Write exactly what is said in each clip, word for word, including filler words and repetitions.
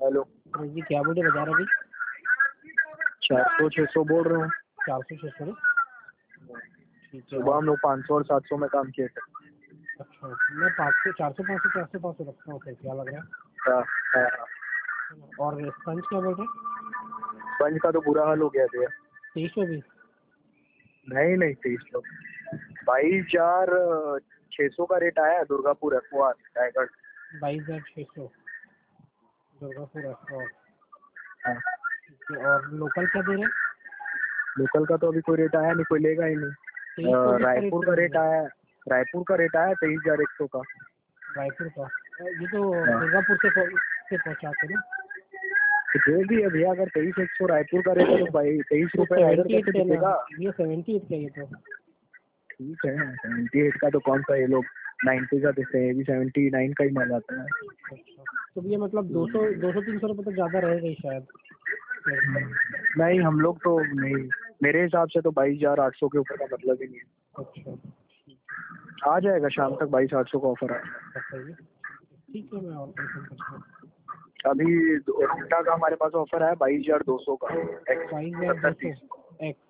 Hello अरे जी, क्या बोले बता रहे अभी? चार सौ छः सौ बोल रहे हो। चार सौ छः सौ ठीक है। सुबह हम लोग पाँच सौ और सात सौ में काम किए थे। अच्छा, मैं पाँच सौ चार सौ पाँच सौ चार सौ पाँच सौ रखता हूँ, फिर क्या लग रहा है? हाँ हाँ हाँ। और स्पंज क्या बोल रहे हैं? स्पंज का तो बुरा हाल हो गया भैया। तेईस सौ भी? नहीं नहीं तेईस सौ बाईस हजार छः सौ का रेट आया है Durgapur F O R Raigarh. बाईस हजार छः सौ दुर्गापुर और हाँ। और लोकल क्या दे रहे हैं? लोकल का तो अभी कोई रेट आया नहीं, कोई लेगा ही नहीं। अ, रायपुर का रेट आया रायपुर का रेट आया तेईस हजार एक सौ का। रायपुर का ये तो दुर्गापुर से पहुं- से पहुँचाते ना। जो भी है भैया, अगर तेईस एक सौ रायपुर का रेट है तो भाई तेईस रुपये रायगढ़ कैसे बिकेगा? ये सेवेंटी एट का ये तो ठीक है, सेवेंटी एट का तो कौन सा, ये लोग नाइन्टी का देते हैं, ये भी सेवेंटी नाइन का ही माल आता है। अच्छा, तो ये मतलब दो सौ दो सौ तीन सौ रुपये तो ज़्यादा रहेगा ही शायद। नहीं हम लोग तो नहीं, मेरे हिसाब से तो बाईस हजार आठ सौ के ऊपर का मतलब ही नहीं है। अच्छा, आ जाएगा शाम तक बाईस आठ सौ का ऑफर आएगा। ठीक है, मैं और कंफर्म करता हूँ। अभी रोटा का हमारे पास ऑफर है बाईस हजार दो सौ का। बाईस हजार दो सौ एक्स।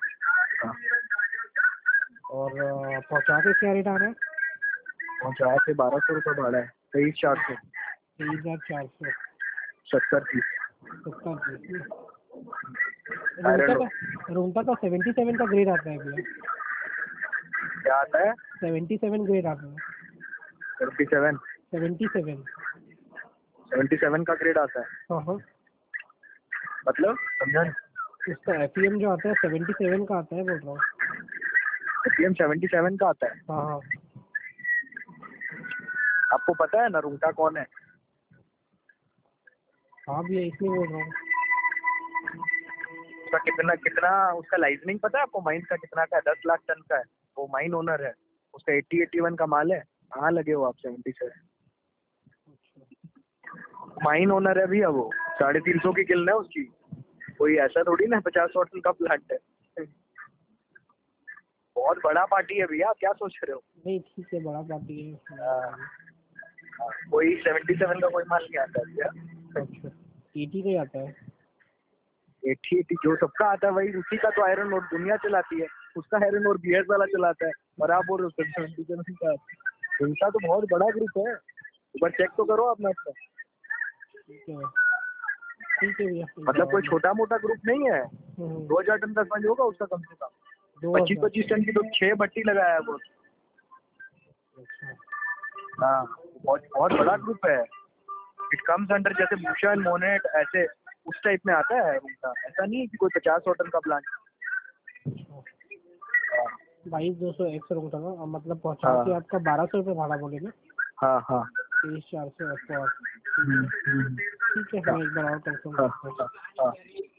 और पहुँचा के क्या रेट आ रहा है? पहुँचाए थे बारह सौ रुपये भाड़ा है। तेईस चार सौ तेईस हजार चार सौ सत्तर तीस सत्तर तीस रूमटा का रूमटा का सेवेंटी सेवन का ग्रेड आता है भैया। क्या आता है? सेवेंटी सेवन ग्रेड आता है। Seventy seven seventy seven seventy seven का ग्रेड आता है। हाँ हाँ, मतलब समझा नहीं। उसका एफ ई एम जो आता है सेवेंटी सेवन का आता है बोल रहा हूँ। F E M seventy seven का आता है। हाँ हाँ, आपको पता है नरूंटा कौन है? हाँ भैया इसलिए बोल रहा हूँ। उसका कितना कितना उसका लाइजनिंग पता है आपको? माइन का कितना का है? दस लाख टन का है। वो माइन ओनर है, उसका एट्टी एट्टी वन का माल है। कहाँ लगे हो आप सेवेंटी सेवन? माइन ओनर है भैया वो। साढ़े तीन सौ की किल है उसकी। कोई ऐसा थोड़ी ना पचास सौ टन का प्लांट है। बहुत बड़ा पार्टी है भैया, क्या सोच रहे हो? नहीं ठीक है, बड़ा पार्टी है। हाँ, कोई सेवेंटी सेवन का कोई माल नहीं आता है भैया। अच्छा, एटी का ही आता है। एट्टी एट्टी जो सबका आता है वही, उसी का तो आयरन और दुनिया चलाती है। उसका आयरन और बी एस वाला चलाता है और आप बोल रहे हो सेवेंटी सेवन का। उनका तो बहुत बड़ा ग्रुप है, एक बार चेक तो करो आप मैच का। ठीक है ठीक है भैया, मतलब कोई छोटा मोटा ग्रुप नहीं है। हम्म, दो हजार टन का स्पंज होगा उसका कम से कम। दो पच्चीस हजार पच्चीस टन की तो छह भट्टी लगाया है वो। अच्छा, हाँ, बहुत बहुत बड़ा ग्रुप है। इट कम्स अंडर जैसे भूषण मोनेट ऐसे उस टाइप में आता है उनका। ऐसा नहीं है कि कोई पचास सौ टन का प्लांट। बाईस दो सौ एक सौ रुपये का मतलब पहुँचा हाँ के आपका बारह सौ रुपये भाड़ा बोले ना। हाँ हाँ। तेईस चार सौ हम्म, हम्म, ठीक है, मैं एक बार और कंफर्म हाँ करता हूँ। हाँ हाँ।